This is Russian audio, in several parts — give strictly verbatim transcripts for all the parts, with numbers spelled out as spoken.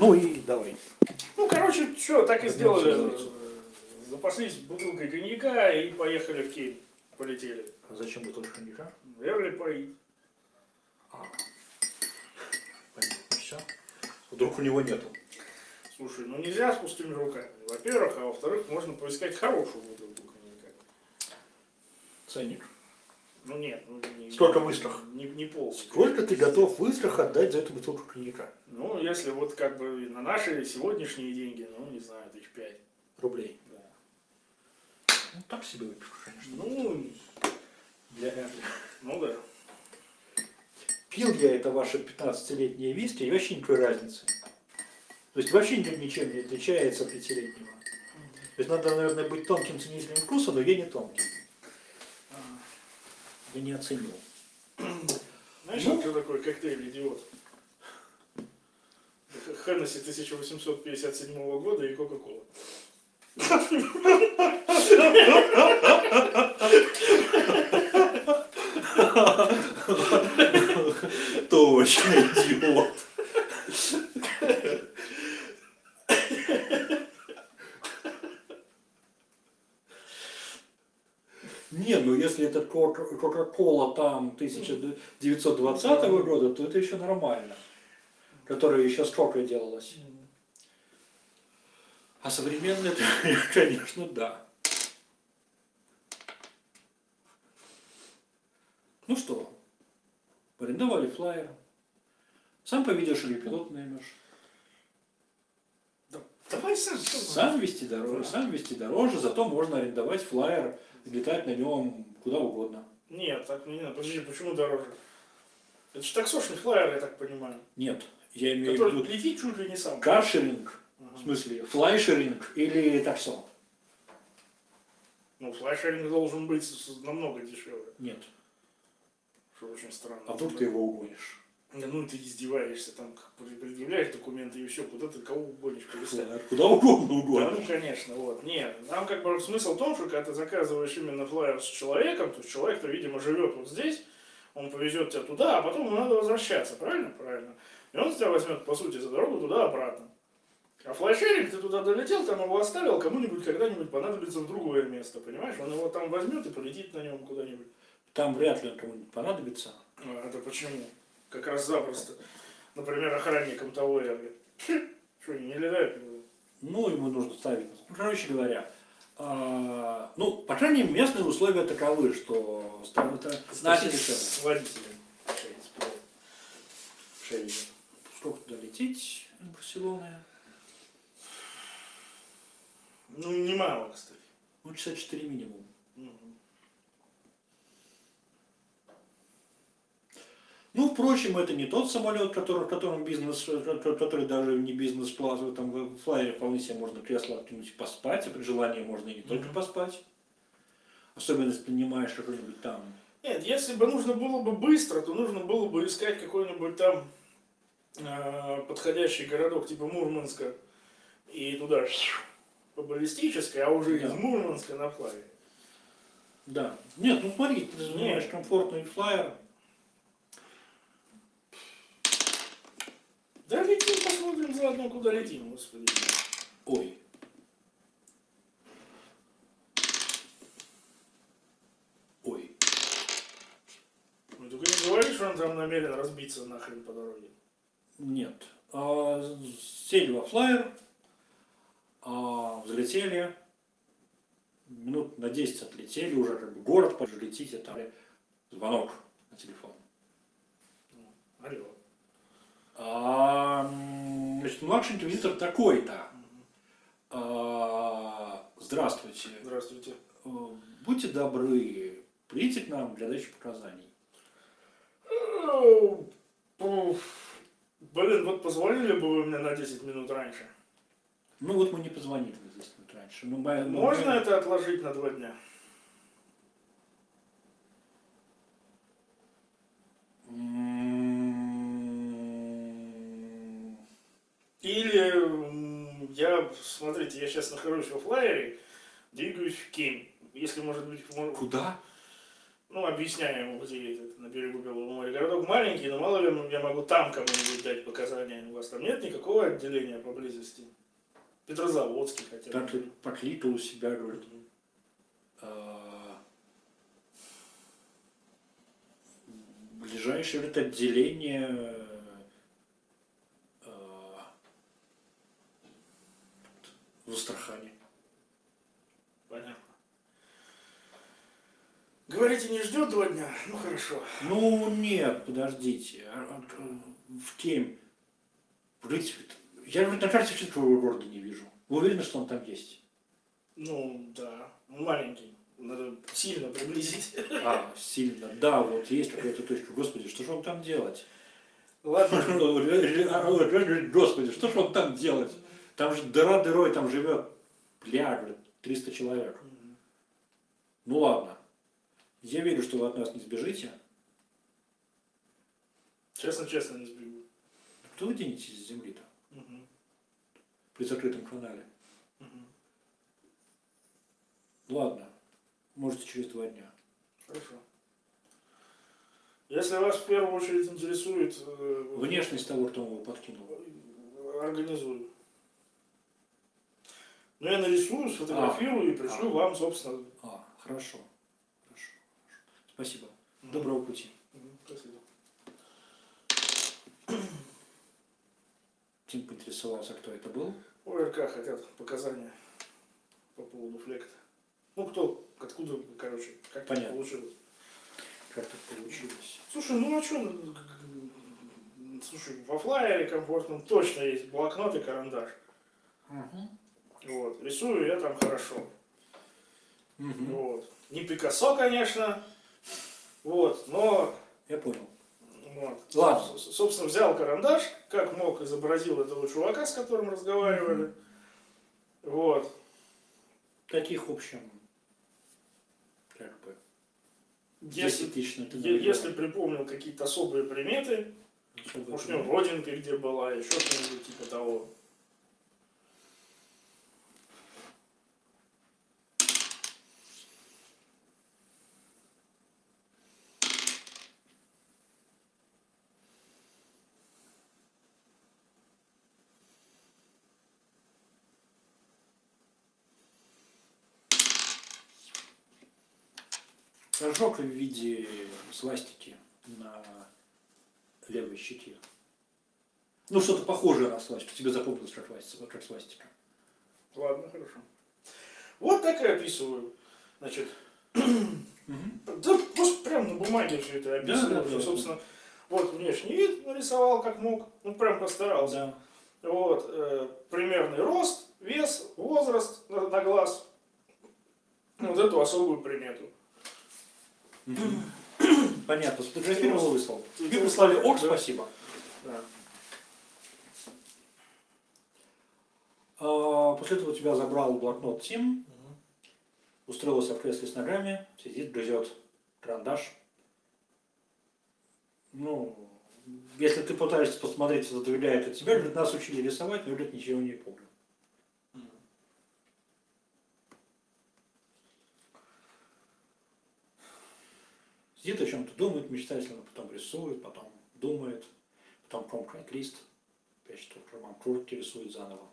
Ну и давай. Ну, короче, что, так и сделали. Запаслись бутылкой коньяка и поехали в Кейн. Полетели. А зачем бутылка коньяка? Верли поить. А. Понятно, все. Вдруг у него нету. Слушай, ну нельзя с пустыми руками. Во-первых, а во-вторых, можно поискать хорошую бутылку коньяка. Ценник. Ну нет, ну не... Сколько выстрах? Не, не пол. Сколько ты готов выстрах отдать за эту бутылку коньяка? Ну, если вот как бы на наши сегодняшние деньги, ну, не знаю, тысяч пять. Рублей. Да. Ну, так себе выпивка, конечно. Ну, Для Эрли. ну да. Пил я это ваше пятнадцатилетнее виски, и вообще никакой разницы. То есть вообще ничем не отличается от пятилетнего. То есть надо, наверное, быть тонким ценителем вкуса, но я не тонкий. Я не оценил. Знаешь, Ну? что такое коктейль идиот? Хеннесси тысяча восемьсот пятьдесят седьмого года и Кока-Кола. Точно, идиот. Не, ну если это Кока-Кола там тысяча девятьсот двадцатого года, то это еще нормально. Которая еще с Кокой делалась. А современная, конечно, да. Ну что, арендовали флайер. Сам поведешь или пилот наймешь? Да, давай сам. Сам вести дороже, сам вести дороже, зато можно арендовать флайер и летать на нем куда угодно. Нет, так не надо. Подожди, почему дороже? Это же таксошный флайер, я так понимаю. Нет, я имею в Который виду летит чуть ли не сам. каршеринг, Ага. в смысле флайшеринг или таксо. Ну, флайшеринг должен быть намного дешевле. Нет. Что очень странно. А вдруг ты его угонишь? Не, ну ты издеваешься, там как предъявляешь документы и все, куда ты кого угонишь, полистать. Флайер куда угодно Да, угонишь. ну конечно, вот. Нет, там как бы смысл в том, что когда ты заказываешь именно флайер с человеком, то есть человек-то, видимо, живет вот здесь, он повезет тебя туда, а потом ему надо возвращаться, правильно? Правильно. И он тебя возьмет, по сути, за дорогу туда-обратно. А флайшеринг, ты туда долетел, там его оставил, кому-нибудь когда-нибудь понадобится в другое место, понимаешь? Он его там возьмет и полетит на нем куда-нибудь. Там вряд ли он кому-нибудь понадобится. А это почему? Как раз запросто. Например, охранникам того я говорю. Что, они не летают? Ну, ему нужно ставить. Ну, короче говоря, а, ну, по крайней мере, местные условия таковы, что там это значит дешевле. С водителем. Шесть. Сколько туда лететь из Барселоны? Ну, немало, кстати. Ну, часа четыре минимум. Угу. Ну, впрочем, это не тот самолет, который, которым бизнес, который даже не бизнес-класс, в этом флайере вполне себе можно кресло откинуть и поспать, а при желании можно и не только Мгм. поспать. Особенно, если понимаешь, что-нибудь там. Нет, если бы нужно было бы быстро, то нужно было бы искать какой-нибудь там э, подходящий городок типа Мурманска и туда по баллистической, а уже Да. из Мурманска на флайере. Да. Нет, ну смотри, ты занимаешь комфортный флайер. Да летим, посмотрим заодно, куда летим, господи. Ой. Ой. Ну только не говори, что он там намерен разбиться нахрен по дороге. Нет. А, сели во флайер, а, взлетели, минут на десять отлетели, уже как бы город, позже летите, там звонок на телефон. Алло. А, м, значит, младший инквизитор такой-то. А, здравствуйте. Здравствуйте. Э, Будьте добры, придите к нам для дачи показаний. Оу, уф. Блин, вот позвонили бы вы мне на десять минут раньше. Ну вот мы не позвонили на десять минут раньше. Мы, мы, Можно мы- это отложить на два дня? М, Или м, я, смотрите, я сейчас нахожусь во флайере, двигаюсь в Кейн. Если, может быть, мо- Куда? Ну, объясняя ему, где это, на берегу Белого моря. Городок маленький, но мало ли я могу там кому-нибудь дать показания. У вас там нет никакого отделения поблизости? Петрозаводский хотя бы. Так ты покликал у себя, говорит, а, ближайшее, говорит, отделение а, в Астрахани. Понятно. Говорите, не ждет два дня? Ну, хорошо. Ну, нет, подождите. А, а, В Кем? Говорите, я, говорит, на карте этого города не вижу. Вы уверены, что он там есть? Ну, да. Он маленький. Надо сильно приблизить. А, сильно. Да, вот есть какая-то точка. Господи, что же он там делать? Ладно. Господи, что же он там делать? Там же дыра дырой, там живет, бля, говорит, триста человек. Ну ладно. Я верю, что вы от нас не сбежите. Честно-честно не сбегу. Кто вы денетесь с земли-то Угу. при закрытом канале? Угу. Ладно. Можете через два дня. Хорошо. Если вас в первую очередь интересует... э, Внешность того, кто его подкинул. Организую. Ну, я нарисую, сфотографирую и пришлю А. вам, собственно. А, хорошо. Хорошо. Спасибо. Доброго пути. Мгм, спасибо. Тим поинтересовался, кто это был. ОРК хотят показания по поводу флекта. Ну, кто, откуда, короче, как Понятно. это получилось. Как так получилось? Слушай, ну а что? Слушай, во флайере комфортном точно есть блокнот и карандаш. Угу. Вот. Рисую я там хорошо. Угу. Вот. Не Пикассо, конечно. Вот, но... Я понял. Вот. Ладно. С- Собственно, взял карандаш, как мог, изобразил этого чувака, с которым разговаривали. Вот. Таких, в общем, как бы, Если, десять тысяч на ты е- если припомнил какие-то особые приметы, может, у него родинка где была, еще что-нибудь типа того. Ожог в виде свастики на левой щеке. Ну, что-то похожее на свастику. Тебе запомнилось, как свастика. Как свастика. Ладно, хорошо. Вот так и описываю. Значит, Угу. да просто прям на бумаге все это описываю. Да, да, что, да. собственно, вот внешний вид нарисовал как мог. Ну, прям постарался. Да. Вот, э, примерный рост, вес, возраст на, на глаз. Вот эту особую примету. Мгм. Понятно. Сфотографировал, выслал. Ты- Тебе прислали ок, Да. спасибо. Да. А, после этого тебя забрал блокнот Тим, устроился в кресле с ногами, сидит, грызет карандаш. Ну, если ты пытаешься посмотреть, что влияет от тебя, говорит, нас учили рисовать, но, говорит, ничего не помню. Сидит о чем-то, думает мечтательно, потом рисует, потом думает, потом комкает лист, опять что в карман куртки рисует заново.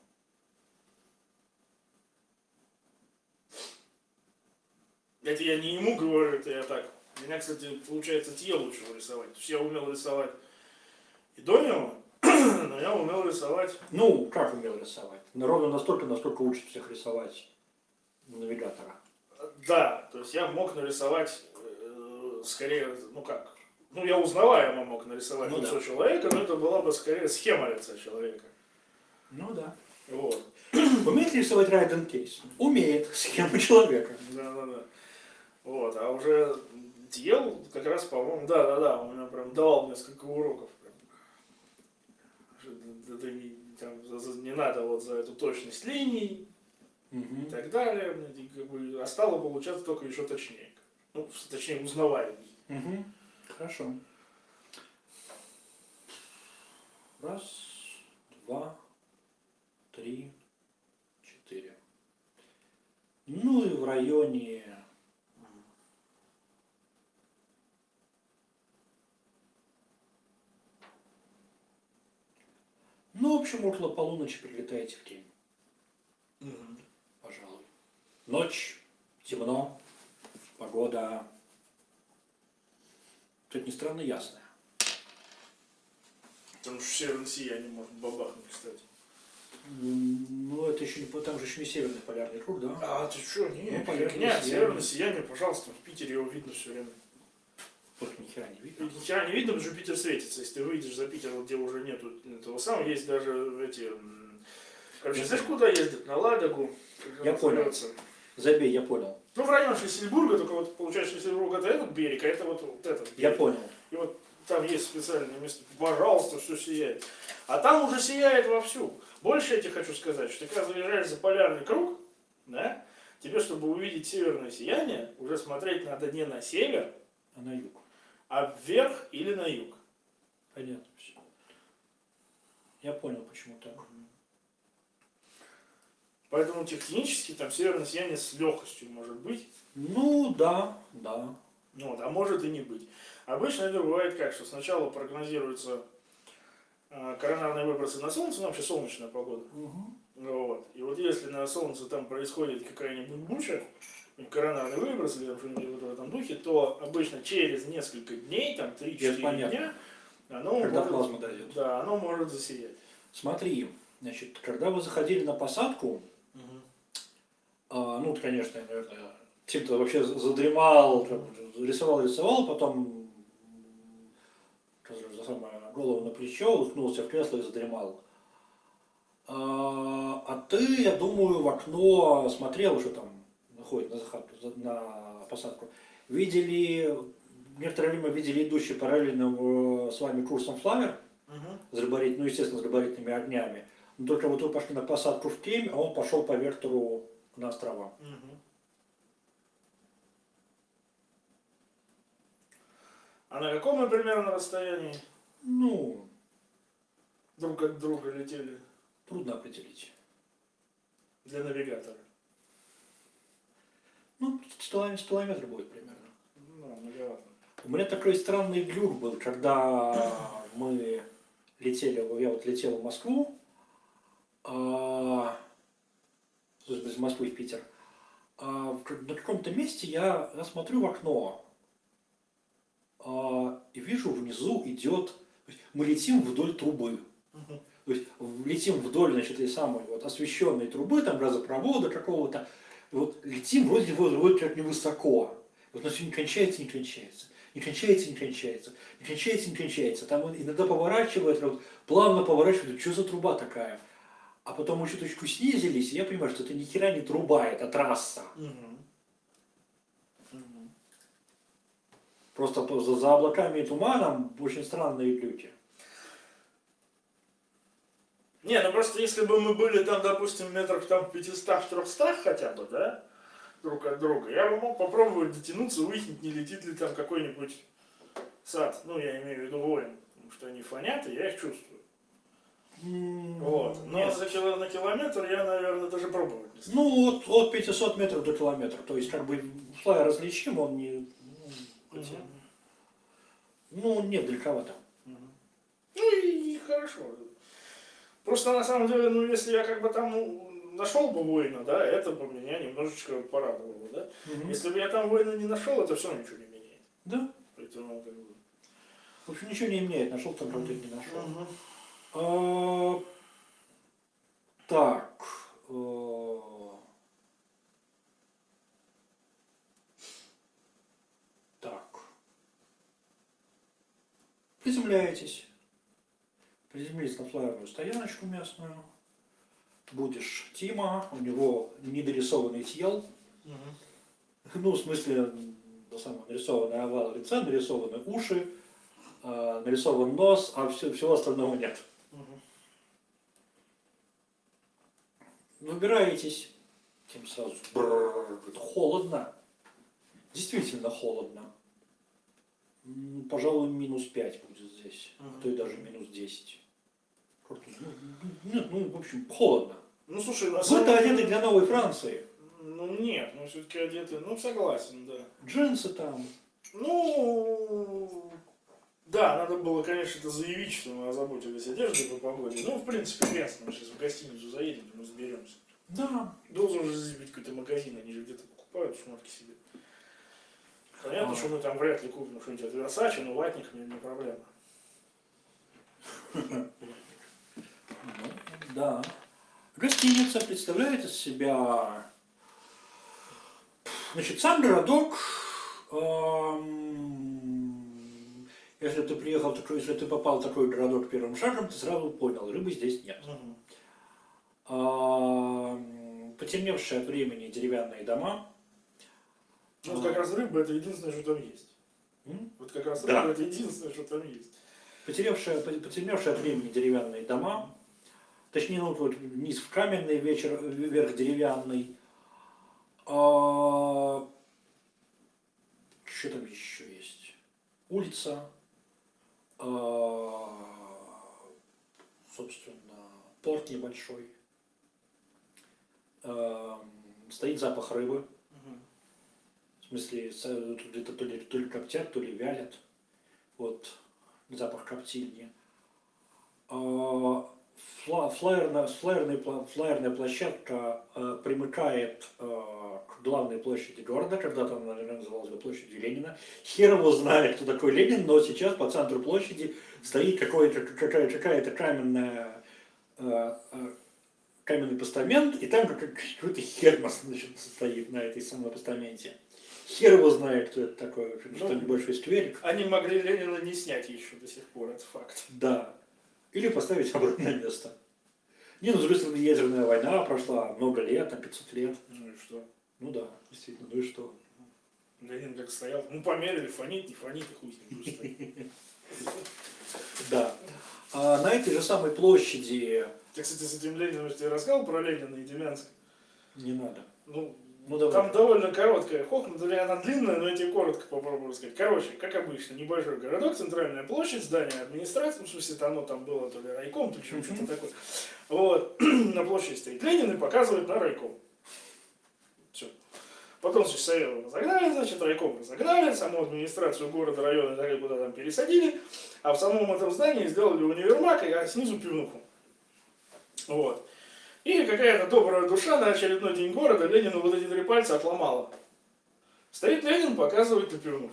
Это я не ему говорю, это я так. Меня, кстати, получается, Тье лучше рисовать. То есть я умел рисовать и до него, но я умел рисовать. Ну, как умел рисовать? Ну, ровно настолько, насколько учат всех рисовать навигатора. Да, то есть я мог нарисовать э, скорее, ну как, ну я узнаваемо мог нарисовать Ну лицо да. человека, но это была бы скорее схема лица человека. Ну да. Вот. Умеет ли рисовать Райден Кейс? Умеет. Схему человека. Да, да, да. Вот, а уже Тьел как раз, по-моему, да, да, да, он меня прям давал несколько уроков. Прям. Что ты- ты не, там, за- за- не надо вот за эту точность линий и Мгм. так далее. И как бы, а стало получаться только еще точнее. Ну, точнее, узнаваемее. Мгм. Хорошо. Раз, два, три, четыре. Ну и в районе ночью, может, около полуночи прилетаете в тень, Мгм. пожалуй. Ночь, темно, погода, как ни странно, ясная. Потому что в северном сиянии может бабахнуть, кстати. М, Ну, это еще не, по- там же еще не северный полярный круг, да? А ты что, не, Ну, полярное фигня, сияние. северное сияние, пожалуйста, в Питере его видно все время. Только ни хера не И видно. ни хера не видно, потому что Питер светится. Если ты выйдешь за Питер, вот где уже нету этого самого, есть даже эти... м, Короче, Я знаешь, куда ездят? На Ладогу. Как же Я она понял. называется? Забей, я понял. Ну, в районе Шлиссельбурга, только вот, получается, Шлиссельбург это этот берег, а это вот, вот этот Я берег. понял. И вот там есть специальное место, пожалуйста, все сияет. А там уже сияет вовсю. Больше я тебе хочу сказать, что ты когда заезжаешь за полярный круг, да, тебе, чтобы увидеть северное сияние, уже смотреть надо не на север, А на юг. а вверх или на юг. Понятно все. Я понял, почему так. Поэтому технически там северное сияние с легкостью может быть, Ну, да, да. ну, вот, а может и не быть. Обычно это бывает как, что сначала прогнозируются э, коронарные выбросы на Солнце, ну вообще солнечная погода. Угу. Вот. И вот если на Солнце там происходит какая-нибудь буча, коронарный выброс или что-нибудь вот в этом духе, то обычно через несколько дней, там три-четыре дня, оно Когда может, плазма дойдет. да, оно может засиять. Смотри, значит, когда вы заходили на посадку, Мгм. а, ну, конечно, наверное, Тим-то вообще задремал, как бы, рисовал, рисовал, потом м, за самое, голову на плечо, уткнулся в кресло и задремал. А, а ты, я думаю, в окно смотрел, что там находит на, заход, на посадку. Видели, некоторое время видели идущий параллельно э, с вами курсом флайер, Мгм. с габарит, ну, естественно, с габаритными огнями. Но только вот вы пошли на посадку в Кемь, а он пошел по вектору на острова. Мгм. А на каком мы примерно расстоянии Ну, друг от друга летели трудно определить. для навигатора? Ну, сто километров будет примерно. Ну, многовато. У меня такой странный глюк был, когда мы летели, я вот летел в Москву, а, из Москвы в Питер. А, в- на каком-то месте я, я смотрю в окно а, и вижу, внизу идет, то есть мы летим вдоль трубы. Мгм. То есть в- летим вдоль, значит, этой самой вот освещенной трубы, там газопровода какого-то. И вот летим вроде, вроде, вроде как невысоко. Вот оно все не кончается, не кончается. Не кончается, не кончается. Не кончается, не кончается. Там он иногда поворачивает, вот, плавно поворачивает. Что за труба такая? А потом мы чуточку снизились, и я понимаю, что это ни хера не труба, это трасса. Мгм. Мгм. Просто по- за, за облаками и туманом очень странные люди. Не, ну просто если бы мы были там, допустим, метров там пятистах-трехстах хотя бы, да, друг от друга, я бы мог попробовать дотянуться, выяснить, не летит ли там какой-нибудь сад. Ну, я имею в виду воин, потому что они фонят, и я их чувствую. М, Вот. Но нет. за кило, на километр я, наверное, даже пробовать не стану. Ну, от, от пятисот метров до километра. То есть, как бы, флайер различим, он не... Ну, хотя- Мгм. ну, он нет, далековато. Мгм. Ну и, и хорошо. Просто на самом деле, ну если я как бы там ну, нашел бы воина, да, это бы меня немножечко порадовало бы, да. Мгм. Если бы я там воина не нашел, это все ничего не меняет. Да. Поэтому как бы. В общем, ничего не меняет, нашел там вроде не нашел. Мгм. А, так. э, Так. Приземляетесь. Приземлились на флайерную стояночку местную. Будешь Тима, у него недорисованный тел. Мгм. Ну, в смысле, м, то самое, нарисованный овал лица, нарисованы уши, э, нарисован нос, а все, всего остального нет. Мгм. Выбираетесь, тем сразу бррр, это холодно. Действительно холодно. М, Пожалуй, минус пять будет здесь, а то и даже минус десять. Как-то, ну, Нет, ну, в общем, холодно. Ну слушай, на Вы-то самом одеты деле. для Новой Франции. Ну нет, ну все-таки одеты. Ну согласен, да. Джинсы там. Ну Да, надо было, конечно, это заявить, что мы озаботились одеждой по погоде. Ну, в принципе, ясно, мы сейчас в гостиницу заедем, мы разберемся. Да. Должен же здесь быть какой-то магазин, они же где-то покупают шмотки себе. Понятно, А. что мы там вряд ли купим что-нибудь от Versace, но ватник мне не проблема. Ну, да. Гостиница представляет из себя... Значит, сам городок, эм, если ты приехал, в такой, если ты попал в такой городок первым шагом, ты сразу понял, рыбы здесь нет. Угу. Эм, потемневшие от времени деревянные дома. Ну, вот как раз рыба это единственное, что там есть. М? Вот как раз Да. рыба это единственное, что там есть. Потерявшие, потемневшие от времени деревянные дома, точнее, ну, вот низ в каменный, вечер, верх деревянный. А, что там еще есть? Улица, а, собственно, порт небольшой. А, стоит запах рыбы. Угу. В смысле, где-то то ли, то ли коптят, то ли вялят. Вот запах коптильни. А, Флайерная, флайерная, флайерная площадка э, примыкает э, к главной площади города, когда-то она, наверное, называлась бы площадью Ленина. Хер его знает, кто такой Ленин, но сейчас по центру площади стоит какая-то какая-то каменная, э, э, каменный постамент, и там какой-то хермос, значит, стоит на этой самой постаменте. Хер его знает, кто это такой, что небольшой скверик. Они могли Ленина не снять еще до сих пор, это факт. Да. Или поставить обратное место. Не, ну, с другой стороны, ядерная война прошла много лет, там пятьсот лет. Ну и что? Ну да, действительно, ну и что? Ленин как стоял. Ну померили, фонит, не фонит, и хуй с ним будет стоять. Да. А на этой же самой площади... Я, кстати, с этим Лениным, я тебе рассказал про Ленина и Демянск. Не надо. Ну, Ну, давай. там довольно короткая хохма, она длинная, но я тебе коротко попробую рассказать. Короче, как обычно, небольшой городок, центральная площадь, здание администрации, ну, в смысле, оно там было то ли райком, то ли mm-hmm. что-то такое. Вот, на площади стоит Ленин и показывает на райком. Все. Потом, значит, Савелова разогнали, значит, райком разогнали, саму администрацию города, района, так куда там пересадили, а в самом этом здании сделали универмаг, а снизу пивнуху. Вот. И какая-то добрая душа на очередной день города Ленину вот эти три пальца отломала. Стоит Ленин, показывает на пивнуху.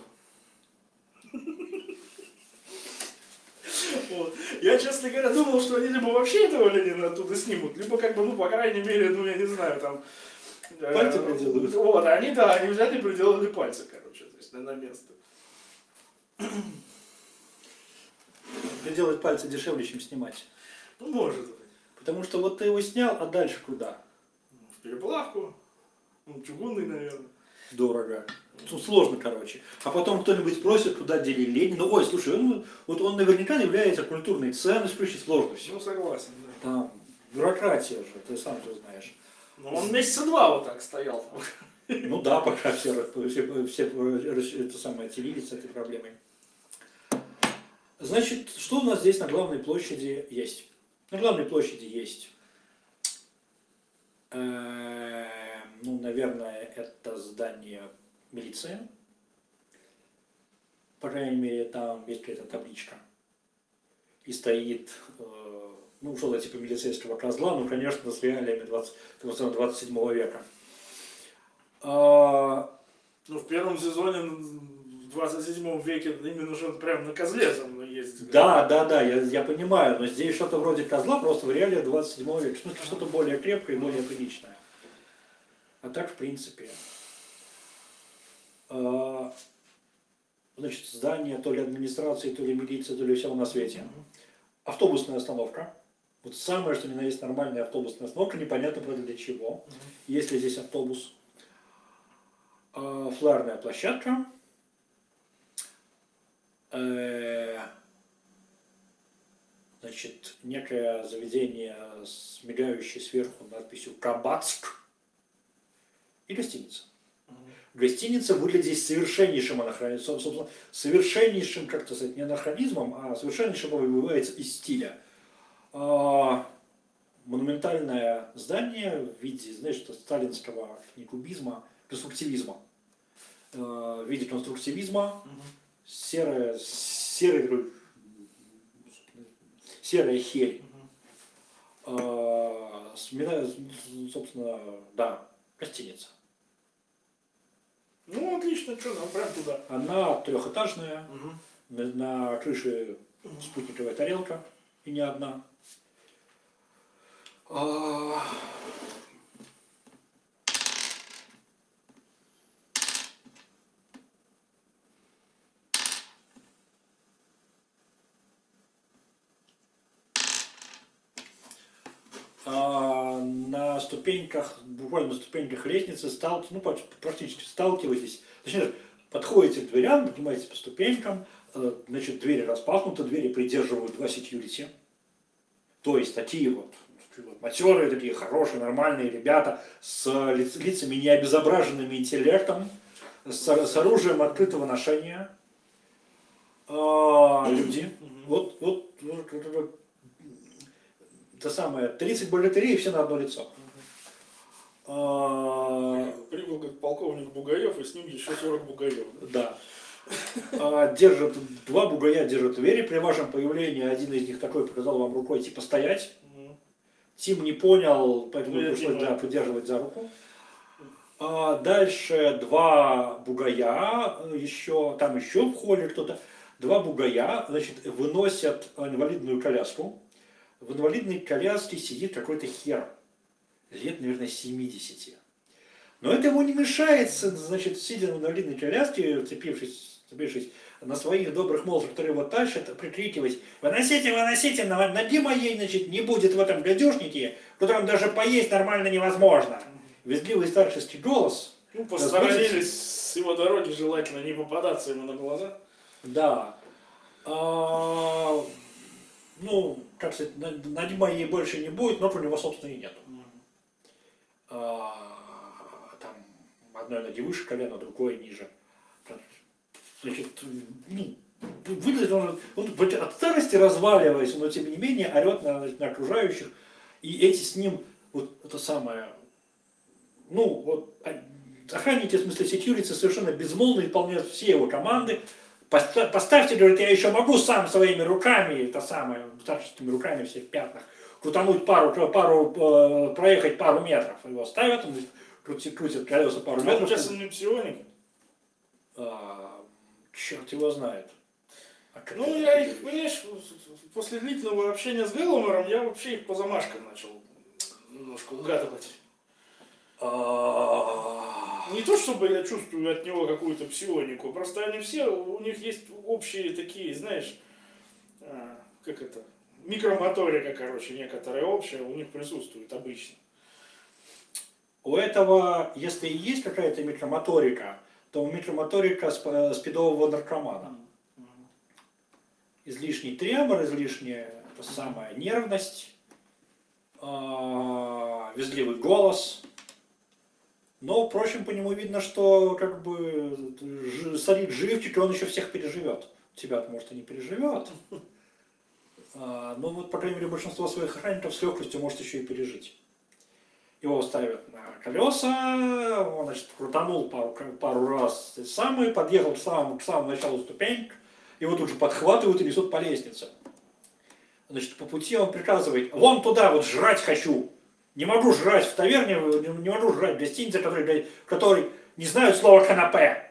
Вот. Я, честно говоря, думал, что они либо вообще этого Ленина оттуда снимут, либо как бы, ну, по крайней мере, ну, я не знаю, там... Пальцы э, приделают. Вот, они, да, они взяли и приделали пальцы, короче, то есть на место. Приделать пальцы дешевле, чем снимать. Ну, может быть. Потому что вот ты его снял, а дальше куда? В переплавку. Ну, чугунный, наверное. Дорого. Ну, сложно, короче. А потом кто-нибудь спросит, куда дели Ленина. Ой, слушай, он, вот он наверняка является культурной ценностью, очень сложно все. Ну, согласен, да. Там бюрократия же, ты сам все знаешь. Ну, он месяца два вот так стоял там. Ну да, пока все, все, все это самое, отелились с этой проблемой. Значит, что у нас здесь на главной площади есть? На главной площади есть, э, ну, наверное, это здание милиции. По крайней мере, там есть какая-то табличка. И стоит, э, ну, что-то типа милицейского козла, ну, конечно, с реалиями двадцать седьмого века. А, ну, в первом сезоне в двадцать седьмом веке именно что прям на козле за мной ездили. Да, да, да, я, я понимаю, но здесь что-то вроде козла, просто в реалиях двадцать седьмого века. Что-то, что-то более крепкое и более приличное. А так, в принципе. А, значит, здание то ли администрации, то ли милиции, то ли всего на свете. Автобусная остановка. Вот самое, что ни на есть нормальная автобусная остановка, непонятно, правда, для чего. Есть ли здесь автобус. А, флайерная площадка. Значит, некое заведение с мигающей сверху надписью «Кабацк» и гостиница. Uh-huh. Гостиница выглядит здесь совершеннейшим анахронизмом, собственно, совершеннейшим, как сказать, не анахронизмом, а совершеннейшим выбивается из стиля. А, монументальное здание в виде, знаешь, сталинского не кубизма, конструктивизма. А, в виде конструктивизма. Uh-huh. Серая, серый такой, серая херь. А, собственно, да, гостиница. Ну, отлично, что, нам прям туда. Она трехэтажная, Угу. на, на крыше спутниковая тарелка, и не одна. А... А, на ступеньках, буквально на ступеньках лестницы стал, ну, практически сталкиваетесь, точнее, подходите к дверям, поднимаетесь по ступенькам, значит, двери распахнуты, двери придерживают два секьюрити, то есть такие вот, вот матерые, такие хорошие, нормальные ребята с лиц, лицами не обезображенными интеллектом, с, с оружием открытого ношения, а, люди, вот, вот, вот, вот, вот это самое, тридцать богатырей и все на одно лицо. А, прибыл как полковник Бугаев, и с ним еще сорок бугаев. Да. А, держат, два бугая держат двери. При вашем появлении один из них такой показал вам рукой, типа, стоять. Угу. Тим не понял, поэтому ну, пришлось да, поддерживать за руку. А, дальше два бугая, еще, там еще в холле кто-то. Два бугая, значит, выносят инвалидную коляску. В инвалидной коляске сидит какой-то хер, лет, наверное, семидесяти. Но это ему не мешает, значит, сидя в инвалидной коляске, вцепившись, вцепившись на своих добрых молодых, которые его тащат, прикрикивать: «Выносите, выносите, на ноги моей, значит, не будет в этом гадюшнике, в котором даже поесть нормально невозможно». Визгливый старческий голос. Ну, посторонились с его дороги, желательно не попадаться ему на глаза. Да. А... Ну, как сказать, ноги моей больше не будет, ног у него, собственно, и нету. А, там одной ноги выше колена, другой ниже. Значит, ну, выглядит он, он от старости разваливаясь, но тем не менее орет на, на окружающих. И эти с ним, вот это самое, ну, вот охранники, в смысле секьюрити, совершенно безмолвно выполняют все его команды. Поставьте, говорит, я еще могу сам своими руками, это самое, старческими руками все в пятнах, крутануть пару, пару, э, проехать пару метров. Его ставят, он крутит, крутит колеса пару метров. Он сейчас не псионик? А, черт его знает. А ну, я их, понимаешь, после длительного общения с Гэлломером, я вообще их по замашкам начал немножко угадывать. Не то чтобы я чувствую от него какую-то псионику, просто они все, у них есть общие такие, знаешь, как это, микромоторика, короче, некоторая общая у них присутствует обычно. У этого, если и есть какая-то микромоторика, то микромоторика спидового наркомана. Излишний тремор, излишняя это самая нервность, визгливый голос. Но, впрочем, по нему видно, что как бы солид живчик, и он еще всех переживет. Тебя-то, может, и не переживет. А, но вот, по крайней мере, большинство своих охранников с легкостью может еще и пережить. Его ставят на колеса, он, значит, крутанул пару, пару раз самый, подъехал к самому, к самому началу ступенек, его тут же подхватывают и несут по лестнице. Значит, по пути он приказывает: вон туда, вот жрать хочу. Не могу жрать в таверне, не могу жрать в гостинице, которые, которые не знают слова канапе.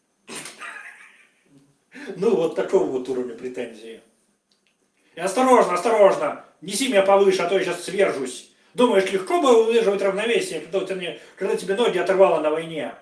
Ну, вот такого вот уровня претензии. И осторожно, осторожно, неси меня повыше, а то я сейчас свержусь. Думаешь, легко было удерживать равновесие, когда, у тебя, когда тебе ноги оторвало на войне?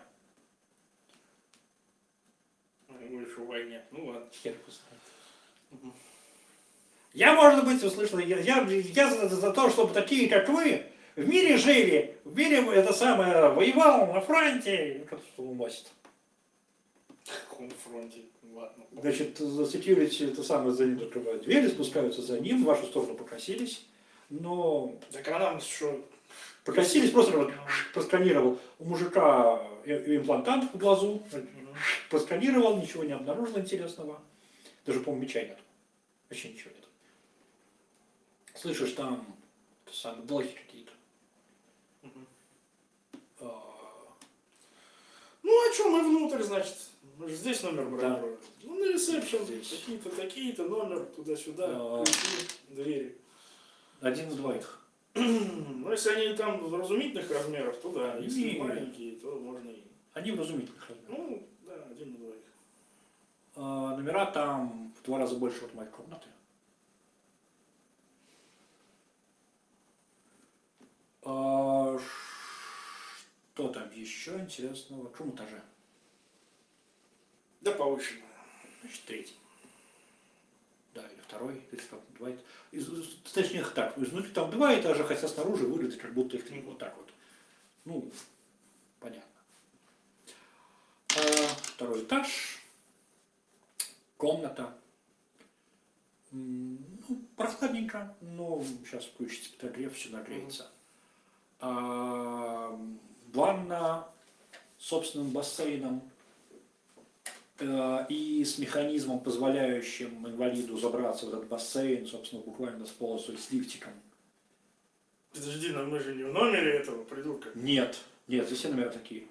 Говоришь, в войне. Ну ладно. Хер узнает. Я, может быть, услышал, я, я, я за, за то, чтобы такие, как вы, в мире жили, в мире это самое, воевал на фронте, как что уносит. На каком фронте? Ладно. Значит, за security это самое, за ним открывают двери, спускаются за ним, в вашу сторону покосились, но... Так а нам что? Покосились, просто вот просканировал. У мужика имплантант в глазу, просканировал, ничего не обнаружил интересного. Даже, по-моему, меча нет. Вообще ничего нет. Слышишь, там самые блохи какие-то. Ну а что, мы внутрь, значит, Мы же здесь номер Да. бронировали. Ну, на ресепшн, Здесь. какие-то такие-то, номер, туда-сюда, А. ключи, двери. Один на двоих. Ну, если они там вразумительных размеров, то да. Если Не. маленькие, то можно и... Они вразумительных размеров. Ну, да, один на двоих. А, номера там в два раза больше от моей комнаты. А, что там еще интересного? В каком этаже? Да, повышенная. Значит, третий. Да, или второй, или как два этажа. Из- из- Точнее так, изнутри там два этажа, хотя снаружи выглядит как будто их три. Вот так вот. Ну, понятно. А, второй этаж. Комната. М, Ну, прохладненько, но сейчас включится подогрев, все нагреется. А, ванна с собственным бассейном э, и с механизмом, позволяющим инвалиду забраться в этот бассейн, собственно, буквально с полосой, с лифтиком. Подожди, но мы же не в номере этого придурка. Нет, нет, здесь все номера такие.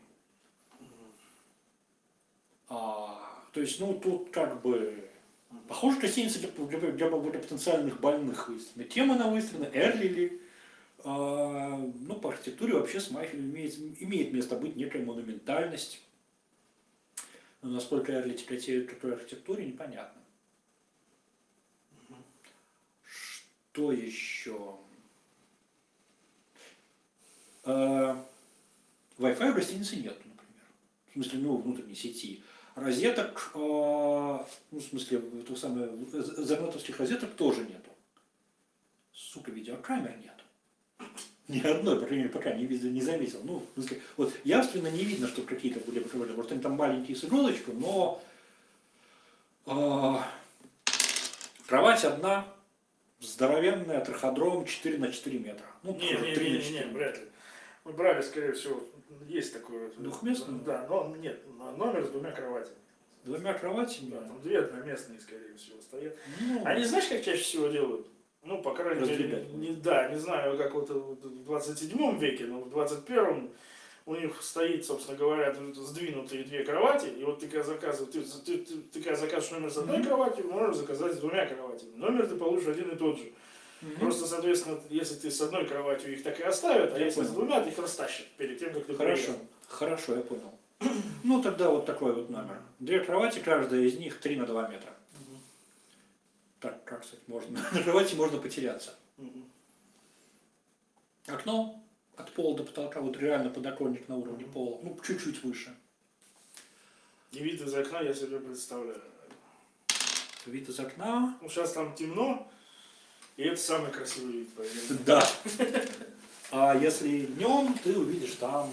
А, то есть, ну, тут как бы... Похоже, гостиница для, для, для, для потенциальных больных выстроена. Тема на выстроена, Эрлили. А, ну, по архитектуре вообще с мафией имеет, имеет место быть некая монументальность. Но насколько Эрли тяготеет к такой архитектуре, непонятно. Что еще? А, Wi-Fi в гостинице нет, например. В смысле, ну, внутренней сети. Розеток, э, ну, в смысле, то самое, зарнетовских розеток тоже нету. Сука, видеокамер нет. Ни одной, по крайней мере, пока не, видел, не заметил. Ну, в смысле, вот явственно не видно, что какие-то были проблемы. Может, они там маленькие с иголочкой, но э, кровать одна, здоровенная, траходром четыре на четыре метра. Ну, Не, не, три не, на не, четыре не, вряд ли. Мы брали, скорее всего, есть такое. Двухместную? Да, но нет, номер с двумя кроватями. Двумя кроватями. Да, там две одноместные, скорее всего, стоят. Ну, Они знаешь, как чаще всего делают? Ну, по крайней мере, Раздвигать. не, да, не знаю, как вот в двадцать седьмом веке, но в двадцать первом у них стоит, собственно говоря, сдвинутые две кровати, и вот ты когда заказываешь, ты, ты, ты, ты когда заказываешь номер с одной Мгм. кроватью, можешь заказать с двумя кроватями. Номер ты получишь один и тот же. мгм. Просто, соответственно, если ты с одной кроватью их так и оставят, а Я если с понял. двумя, ты их растащат перед тем, как ты Хорошо, приедешь. хорошо, я понял. Ну, тогда вот такой вот номер. Две кровати, каждая из них три на два метра. Мгм. Так, как сказать, можно. На кровати можно потеряться. Мгм. Окно от пола до потолка, вот реально подоконник на уровне пола, ну, чуть-чуть выше. И вид из окна я себе представляю. Вид из окна. Ну, сейчас там темно, и это самый красивый вид, поверь. Да. А если днем, ты увидишь там...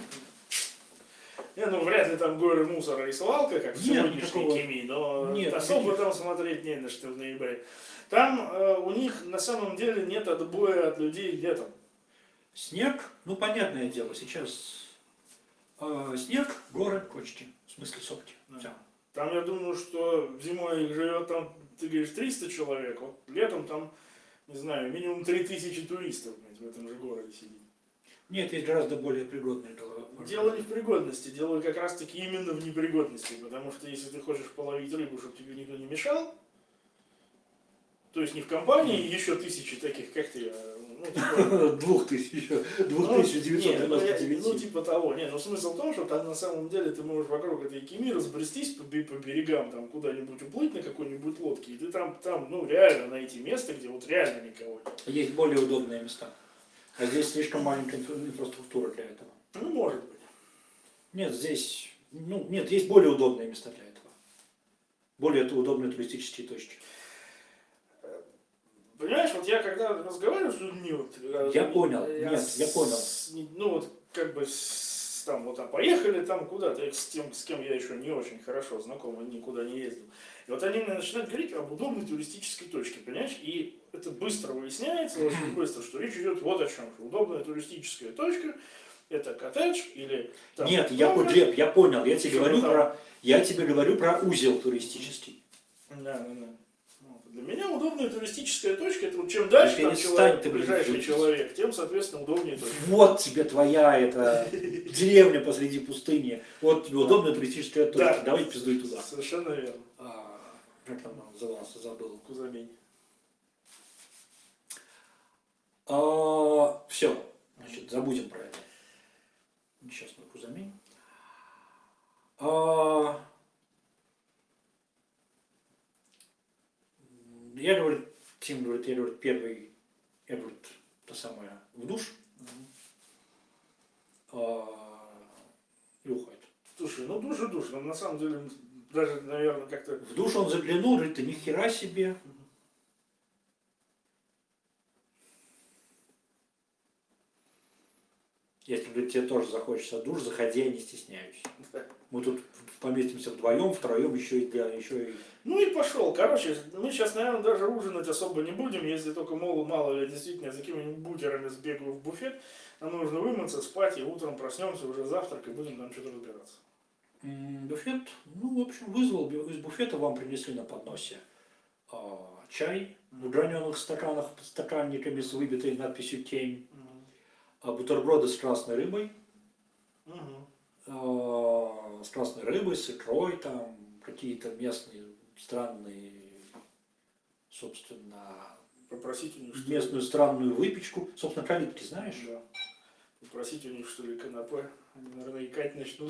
Не, ну вряд ли там горы мусора и свалка, как в Нет, сегодняшней никакого. Кеми, но Нет, особо никаких. там смотреть не на что в ноябре. Там э, у них на самом деле нет отбоя от людей летом. Снег, ну, понятное дело, сейчас э, снег, горы, кочки, в смысле сопки. Да. Всё. Там я думаю, что зимой их живет там, ты говоришь, триста человек, вот летом там, не знаю, минимум три тысячи туристов блядь, в этом же городе сидит. Нет, есть гораздо более пригодные головы. Дело не в пригодности, дело как раз таки именно в непригодности, потому что если ты хочешь половить рыбу, чтобы тебе никто не мешал, то есть не в компании еще тысячи таких, как ты, а, ну, типа, Двух тысяч, двух ну, тысяч девятьсот не, ну, девяносто я- девять. ну, типа того, не, ну смысл в том, что там на самом деле ты можешь вокруг этой Кеми разбрестись по, бе- по берегам, там куда-нибудь уплыть на какой-нибудь лодке, и ты там, там, ну реально найти место, где вот реально никого нет. Есть более удобные места. А здесь слишком маленькая инфра- инфраструктура для этого. Ну, может быть. Нет, здесь, ну, нет, есть более удобные места для этого. Более это удобные туристические точки. Понимаешь, вот я когда разговариваю с людьми, вот, э, Я понял, я нет, с- я понял. ну вот как бы с- там вот а поехали там куда-то, с тем, с кем я еще не очень хорошо знаком, и никуда не ездил. И вот они мне начинают говорить об удобной туристической точке, понимаешь? И это быстро выясняется, очень быстро, что речь идет вот о чем. Что удобная туристическая точка — это коттедж или... там, Нет, я, номер. по- Глеб, я понял, я тебе Что говорю там? про, я тебе говорю про узел туристический. Да, да, да. Вот. Для меня удобная туристическая точка, это вот чем дальше там Перестань человек, ты, блин, ближайший жить. человек, тем, соответственно, удобнее точка. Вот тебе твоя эта деревня посреди пустыни. Вот тебе удобная туристическая точка. Да. Давай пиздуй туда. Совершенно верно. А, как там он назывался, забыл. Кузамень. А, все. Значит, забудем про это. Несчастную Кузамень. А, я говорю, Тим говорит, я говорю, первый, я говорю, то самое, в душ. А, и уходит. Слушай, ну душ и душ, но на самом деле даже, наверное, как-то... В душ он заглянул, говорит, ты ни хера себе. Если, говорит, тебе тоже захочется душ, заходи, я не стесняюсь. Мы тут поместимся вдвоем, втроем, еще и для, еще и... Ну и пошел. Короче, мы сейчас, наверное, даже ужинать особо не будем, если только, мол, мало ли, действительно, за какими-нибудь бутерами сбегаю в буфет. Нам нужно вымыться, спать, и утром проснемся, уже завтрак, и будем там что-то разбираться. М, Буфет, ну, в общем, вызвал, из буфета вам принесли на подносе а, чай в граненых стаканах, стаканниками с выбитой надписью «Тень», а, бутерброды с красной рыбой, Угу. а, с красной рыбой, с икрой, там, какие-то местные странные, собственно, Попросить у них, что местную странную выпечку. Собственно, калитки знаешь? Да. Попросить у них, что ли, канапе. Они, наверное, икать начнут.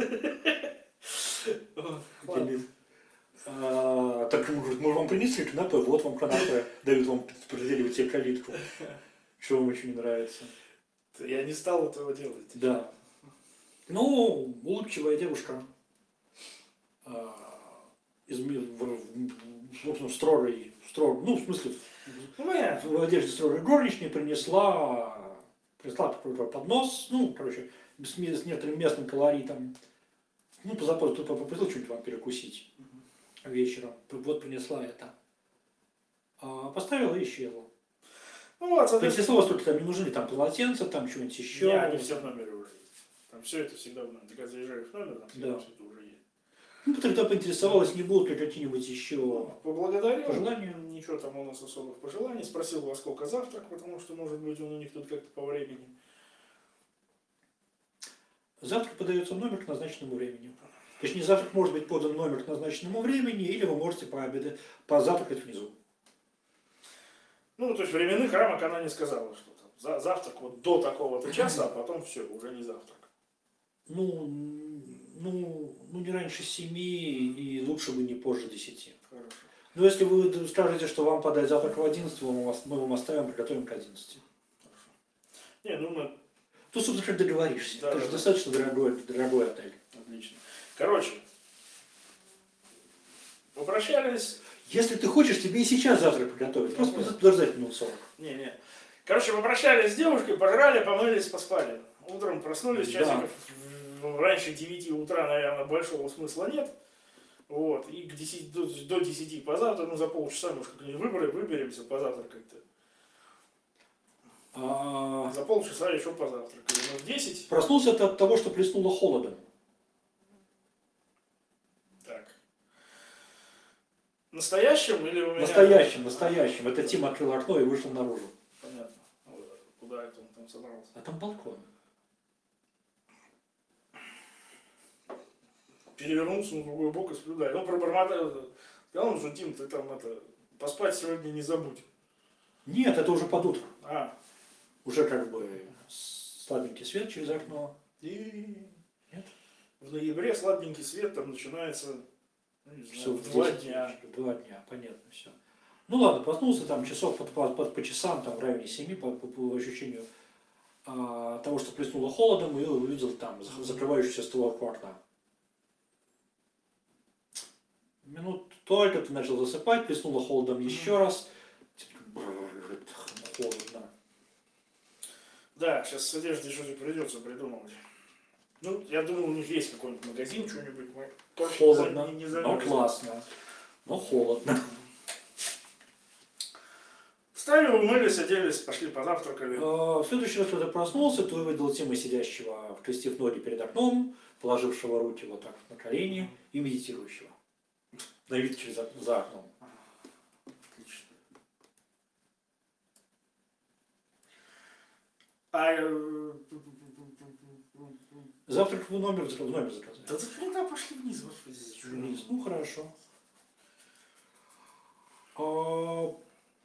Ладно. А, так мы, говорит, мы вам принесли канапе, вот вам канапе, дают вам разделивать себе калитку. Что вам очень не нравится. Я не стал этого делать. Да. Ну, улыбчивая девушка. А, из, ми- в, в, в общем, строгой, строг, ну, в смысле, Ну, понятно. в одежде строгой горничной принесла, принесла какой-то поднос, ну, короче, с, ме- с некоторым местным колоритом. Ну, по запасу тут попросил что-нибудь вам перекусить вечером. Вот принесла это. А, поставила и исчезла. Ну вот, То есть, соответственно, если у вас только там не нужны там полотенца, там что-нибудь еще. не, они все в номере уже есть. Там все это всегда в номере. Ты когда заезжаешь в номер, там всегда Да. все это уже есть. Ну, тогда поинтересовалась, не будут ли какие-нибудь еще Поблагодарил. пожелания. Ничего там у нас особых пожеланий. Спросил, во сколько завтрак, потому что, может быть, он у них тут как-то по времени. Завтрак подается в номер к назначенному времени. Точнее, завтрак может быть подан в номер к назначенному времени, или вы можете пообедать, позавтракать внизу. Ну, то есть временных рамок она не сказала, что там за, завтрак вот до такого-то часа, а потом все, уже не завтрак. Ну, ну, ну, не раньше семи и лучше бы не позже десяти. Хорошо. Но если вы скажете, что вам подать завтрак в одиннадцать, мы, вас, мы вам оставим, приготовим к одиннадцати. Не, ну мы... То, собственно, как договоришься. Да, Это да, же да. достаточно дорогой, дорогой отель. Отлично. Короче, попрощались. Если ты хочешь, тебе и сейчас завтрак приготовить. Просто Понятно. подождать минут сорок. Не, не. Короче, попрощались с девушкой, пожрали, помылись, поспали. Утром проснулись, Да. часиков в- раньше девяти утра, наверное, большого смысла нет. Вот. И к десяти, до, до десяти позавтракать, ну за полчаса, может, как-нибудь выберем, выберемся позавтракать-то. А, За полчаса еще позавтракали. Ну, в десять. Проснулся ты от того, что плеснуло холодом. Так. Настоящим или у меня? Настоящим, настоящим. Это Тим открыл окно и вышел наружу. Понятно. Вот. Куда это он там собрался? А там балкон. Перевернулся на другой бок и сплю дальше. Ну, пробормотал. Сказал, что Тим, ты там это, поспать сегодня не забудь. Нет, это уже под утро. А, Уже как бы слабенький свет через окно. и Нет? в ноябре слабенький свет там начинается, ну, не знаю, Часов в два десять дня. вечера. Два дня, понятно, все. Ну ладно, проснулся там часов по, по, по- по часам, там в районе семи, по, по- по ощущению а, того, что плеснуло холодом, и увидел там за- закрывающуюся створку окна. Минут только ты начал засыпать, плеснуло холодом еще раз. Бррр, холодно. Да, сейчас с одеждой что-то придется придумывать. Ну, я думаю, у них есть какой-нибудь магазин, что-нибудь. Мы точно Холодно, не, не но замерзнем. классно, но холодно. Встали, умылись, оделись, пошли позавтракали. А, В следующий раз, когда проснулся, ты увидел Тима, сидящего, вкрестив ноги перед окном, положившего руки вот так на колени и медитирующего. На вид через ок- за окном. А, э, Завтрак в номер, в номер заказать. да ты когда пошли вниз, господи, здесь уже Вниз. Ну хорошо. А,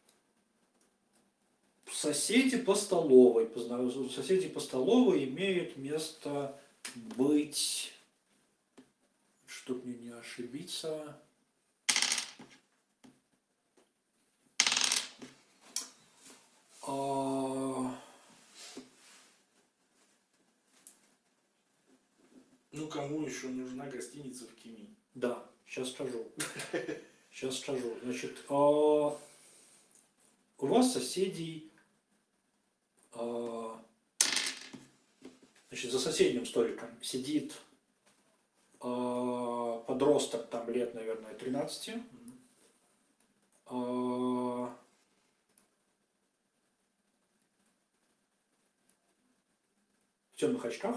Соседи по столовой. позна- Соседи по столовой имеют место быть, чтобы мне не ошибиться. А, Ну кому еще нужна гостиница в Кими? Да, сейчас скажу. Сейчас скажу. Значит, а, у вас соседей, а, значит, за соседним столиком сидит а, подросток, там лет, наверное, тринадцати. А, в темных очках.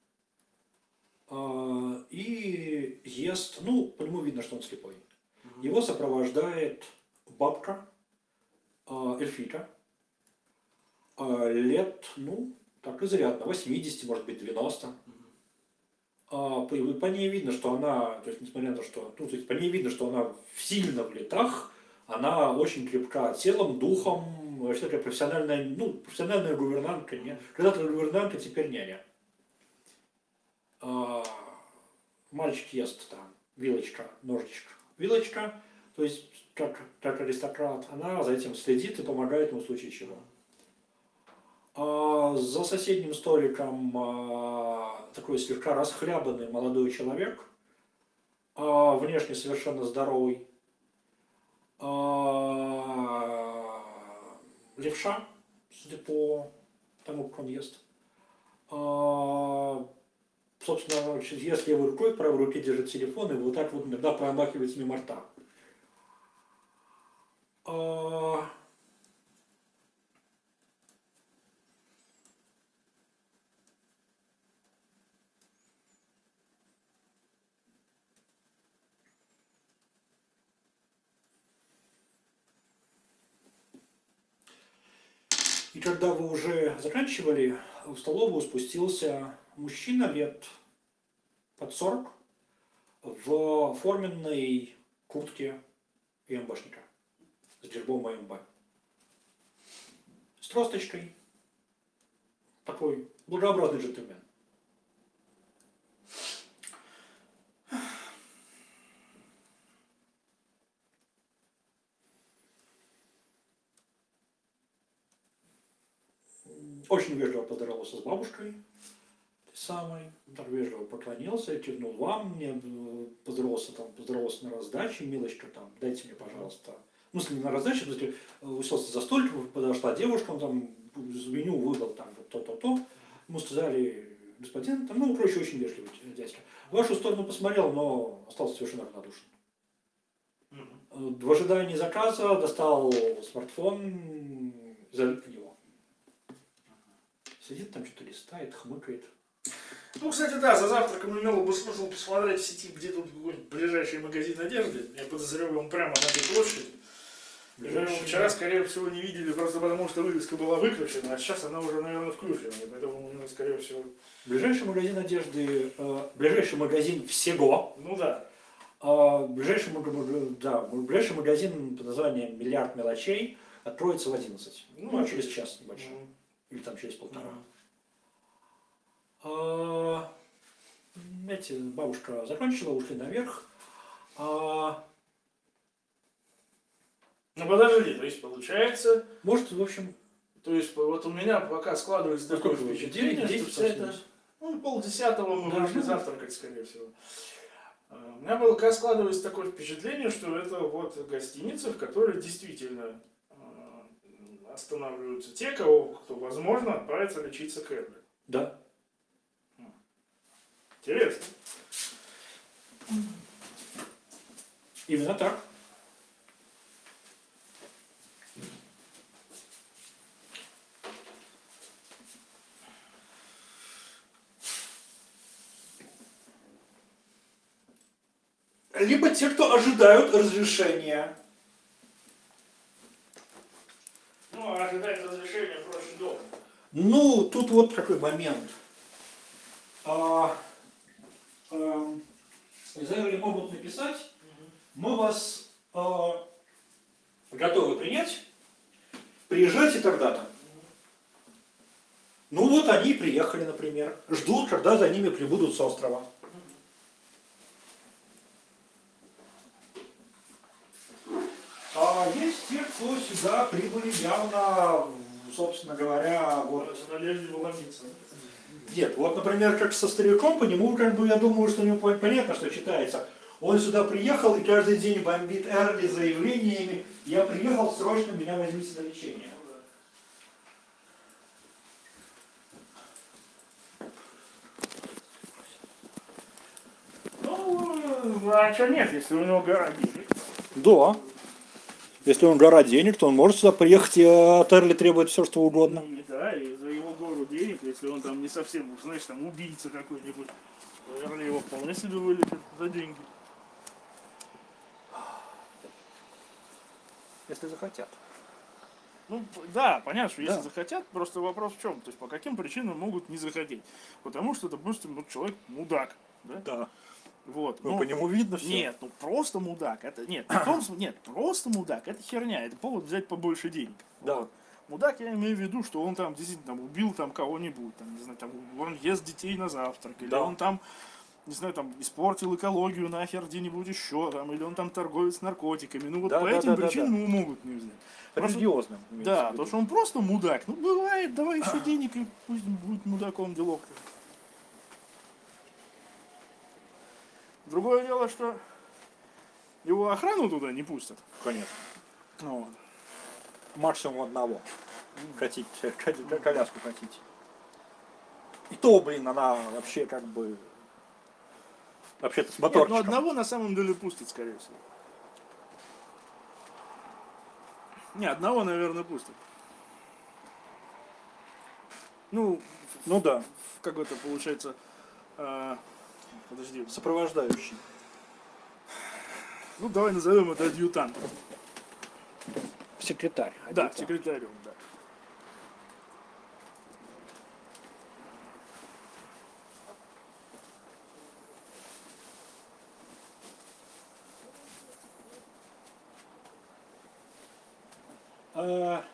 А, и ест, ну, по нему видно, что он слепой. Его сопровождает бабка, а, эльфийка, а, лет, ну, так изрядно, восемьдесят, может быть, девяносто. А, по, по ней видно, что она, то есть, несмотря на то, что, ну, то есть, по ней видно, что она сильно в летах, она очень крепка телом, духом, вообще такая профессиональная, ну, профессиональная гувернантка, не? Когда-то гувернантка, теперь няня. А, мальчик ест там, вилочка, ножичка, вилочка, то есть, как, как аристократ, она за этим следит и помогает ему в случае чего. А за соседним столиком а, такой слегка расхлябанный молодой человек, а, внешне совершенно здоровый, а, левша, судя по тому, как он ест. А, собственно, ест левой рукой, правой руке держит телефон и вот так вот иногда промахивается мимо рта. А, И когда вы уже заканчивали, в столовую спустился мужчина лет под сорок в форменной куртке МБшника с гербом МБ. С тросточкой. Такой благообразный джентльмен. Очень вежливо поздоровался с бабушкой, той самой, так вежливо поклонился, кивнул вам, мне поздоровался, там, поздоровался на раздаче, милочка, там, дайте мне, пожалуйста. В смысле, не на раздаче, в смысле, уселся за столик, подошла девушка, он там из меню выбрал там вот то-то-то. Ему сказали, господин, там, ну, короче, очень вежливый дядька. В вашу сторону посмотрел, но остался совершенно равнодушен. В ожидании заказа достал смартфон, залип в него. Сидит там, что-то листает, хмыкает. Ну, кстати, да, за завтраком имело бы смысл посмотреть в сети, где тут какой-нибудь ближайший магазин одежды. Я подозреваю, он прямо на этой площади. Ближайший... Вчера, скорее всего, не видели, просто потому что вывеска была выключена, а сейчас она уже, наверное, включена. Поэтому, скорее всего... Ближайший магазин одежды, э, ближайший магазин всего. Ну да. Э, ближайший, да, ближайший магазин под названием «Миллиард мелочей» откроется в одиннадцать. Ну, ну через час небольшой. Mm. Или там через полтора. Mm. Э, эти, бабушка закончила, ушли наверх. Э, ну подожди, то есть получается... Может, в общем... То есть вот у меня пока складывается ну, такое впечатление, что все это... Ну, полдесятого мы да, вышли ну, завтракать, скорее всего. У меня пока складывается такое впечатление, что это вот гостиница, в которой действительно останавливаются те, кого, кто, возможно, отправится лечиться к Эрли. Да. Интересно. Именно так. Либо те, кто ожидают разрешения. Ну, а ожидать разрешения проще дома. Ну, тут вот такой момент. А, а, Израиль могут написать, мы вас а, готовы принять, приезжайте тогда-то. Ну вот они приехали, например, ждут, когда за ними прибудут с острова. А есть те, кто сюда прибыли явно, собственно говоря, вот... Надежде вломиться. Нет, вот, например, как со стариком, по нему, как бы, я думаю, что у него понятно, что читается. Он сюда приехал и каждый день бомбит Эрли заявлениями: я приехал, срочно меня возьмите на лечение. Ну, а что нет, если у него гора денег? Да. Если он гора денег, то он может сюда приехать и от Эрли требовать все, что угодно. Ну, да, и за его гору денег, если он там не совсем, знаешь, там убийца какой-нибудь, то Эрли его вполне себе вылечит за деньги. Если захотят. Ну, да, понятно, что если Да. захотят, просто вопрос в чем? То есть по каким причинам могут не захотеть? Потому что, допустим, вот человек мудак, да? Да. Вот. Ну, по нему видно все. Нет, ну просто мудак. Это нет, в том смысле- нет, просто мудак, это херня, это повод взять побольше денег. Да. Вот. Мудак, я имею в виду, что он там действительно там, убил там кого-нибудь, там, не знаю, там, он ест детей на завтрак, или Да. он там, не знаю, там, испортил экологию нахер где-нибудь еще, там, или он там торговец наркотиками. Ну вот Да, по да, этим да, да, причинам да. его могут не взять. Просто- Религиозным. Да, то, что он просто мудак. Ну, бывает, давай еще денег, и пусть будет мудаком делок. Другое дело, что его охрану туда не пустят. Конечно. Ну, вот. Максимум одного. Катить, катить, коляску катить. И то, блин, она вообще как бы... Вообще-то с Нет, ну моторчиком. одного на самом деле пустят, скорее всего. Не, одного, наверное, пустят. Ну, Ну да, в- как это получается... а, подожди. сопровождающий. Ну, давай назовем это адъютантом. Секретарь. Да, секретарем, да. А,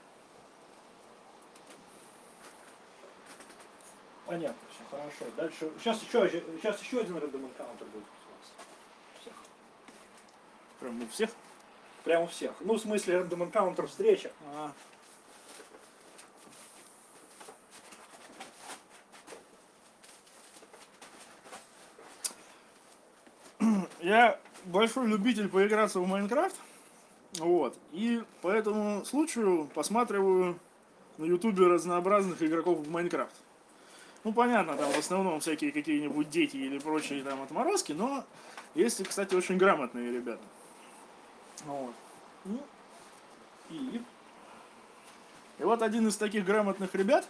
понятно, все хорошо. Дальше. Сейчас еще, сейчас еще один рандом энкаунтер будет у вас. Всех. Прям у всех. Прямо у всех. Ну, в смысле, рандом энкаунтер встреча. А. Я большой любитель поиграться в Майнкрафт. Вот. И по этому случаю посматриваю на ютубе разнообразных игроков в Майнкрафт. Ну, понятно, там в основном всякие какие-нибудь дети или прочие там отморозки, но есть, кстати, очень грамотные ребята. Вот. Ну, и... И вот один из таких грамотных ребят,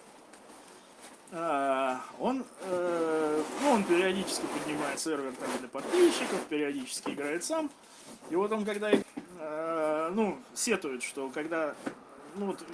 а, он, э, ну, он периодически поднимает сервер там для подписчиков, периодически играет сам. И вот он когда, э, ну, сетует, что когда, ну вот,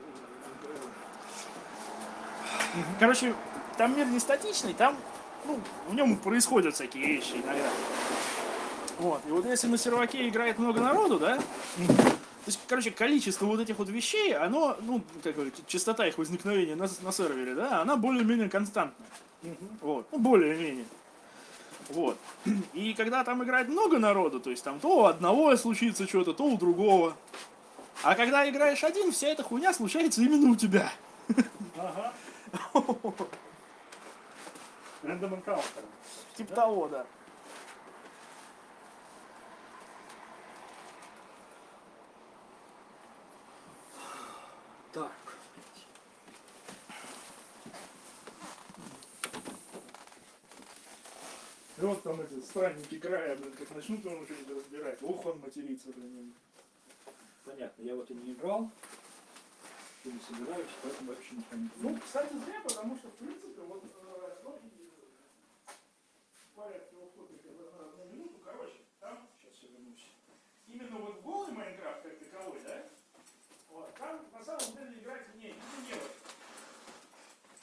короче, там мир не статичный, там, ну, в нем происходят всякие вещи иногда. Вот, и вот если на серваке играет много народу, да, то есть, короче, количество вот этих вот вещей, оно, ну, как говорить, частота их возникновения на, на сервере, да, она более-менее константная. Вот, ну, более-менее. Вот. И когда там играет много народу, то есть там то у одного случится что-то, то у другого. А когда играешь один, вся эта хуйня случается именно у тебя. Ага. Рандом энкаунтер. Типа того, да. Так. И вот там эти странники края, блин, как начнут ему что-нибудь разбирать. Ух, он матерится, блин. Понятно, я вот и не играл. И не собираюсь, поэтому вообще ничего не Ну, понимаю. кстати, зря, потому что, в принципе, вот, э, ну, в порядке ухода на одну минуту, короче, там, сейчас я вернусь, именно вот в голый Майнкрафт как таковой, да, вот, там на самом деле играть не, не, не во что.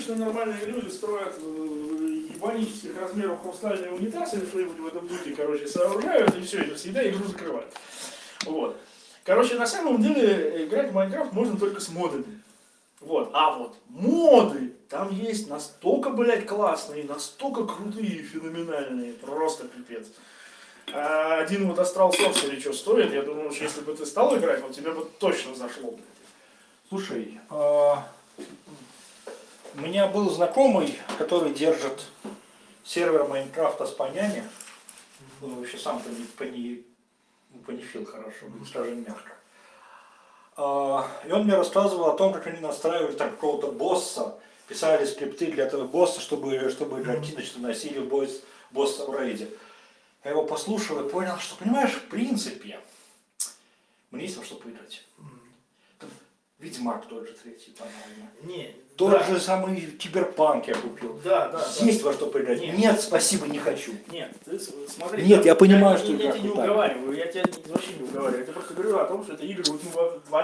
обычно нормальные люди строят э, ебанических размеров хрустальные унитазы или что-нибудь в этом духе, короче, сооружают, и все, и всегда игру закрывают. Вот. Короче, на самом деле, играть в Майнкрафт можно только с модами. Вот. А вот моды там есть настолько, блядь, классные, настолько крутые и феноменальные, просто пипец. А один вот Астрал Sorcery что стоит, я думаю, что если бы ты стал играть, вот тебе бы точно зашло, блядь. Слушай, а, у меня был знакомый, который держит сервер Майнкрафта с понями. Он вообще сам пони, пони, понифил хорошо, скажем мягко. А, и он мне рассказывал о том, как они настраивали там какого-то босса, писали скрипты для этого босса, чтобы, чтобы игроки значит, носили босс, босса в рейде. Я его послушал и понял, что, понимаешь, в принципе, мне есть во что поиграть. Ведьмак тот же третий, по-моему. Не, Тот да. же самый Киберпанк я купил. Да, да. Есть да. во что поиграть? Нет. Нет, спасибо, не хочу. Нет, ты смотри. Нет, я понимаю, что я, игра я тебя не крутая. уговариваю, я тебя вообще не уговариваю. Я тебе просто говорю о том, что это игры вот, ну, в